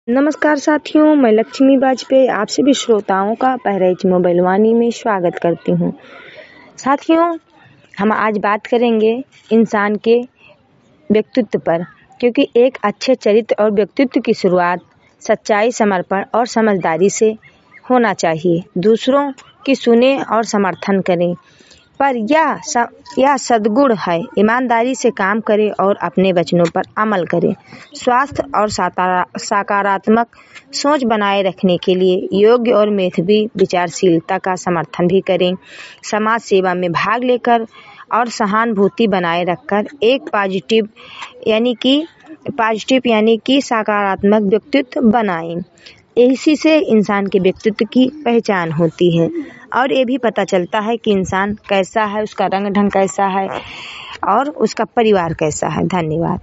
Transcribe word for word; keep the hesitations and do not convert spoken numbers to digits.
नमस्कार साथियों, मैं लक्ष्मी वाजपेयी आप सभी श्रोताओं का बहराइच मोबाइल वाणी में स्वागत करती हूँ। साथियों, हम आज बात करेंगे इंसान के व्यक्तित्व पर, क्योंकि एक अच्छे चरित्र और व्यक्तित्व की शुरुआत सच्चाई, समर्पण और समझदारी से होना चाहिए। दूसरों की सुने और समर्थन करें, पर यह स, यह सद्गुण है। ईमानदारी से काम करें और अपने वचनों पर अमल करें। स्वास्थ्य और सकारात्मक सोच बनाए रखने के लिए योग्य और मेधावी विचारशीलता का समर्थन भी करें। समाज सेवा में भाग लेकर और सहानुभूति बनाए रखकर एक पॉजिटिव यानी कि पॉजिटिव यानी कि सकारात्मक व्यक्तित्व बनाएं। इसी से इंसान के व्यक्तित्व की पहचान होती है और ये भी पता चलता है कि इंसान कैसा है, उसका रंग ढंग कैसा है और उसका परिवार कैसा है। धन्यवाद।